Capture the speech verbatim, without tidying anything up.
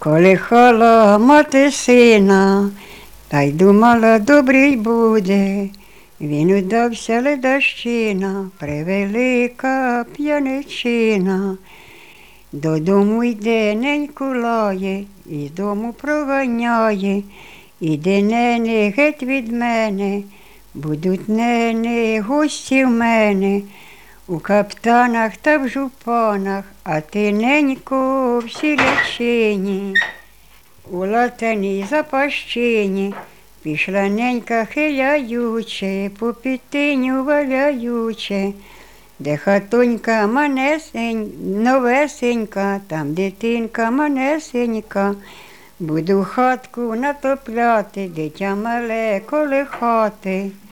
Колихала мати сина, та й думала, добрий буде. Він удався ледащина, превелика п'яничина. Додому йде, неньку лає, і з дому проганяє. Іде, нене, геть від мене, будуть, нене, гості в мене. У каптанах та в жупанах, а ти, ненько, в сірячині. У латаній запащині пішла ненька хиляюче, по підтиню валяюче. Де хатонька манесень, новесенька, там дитинка манесенька. Буду хатку натопляти, дитя мале колихати.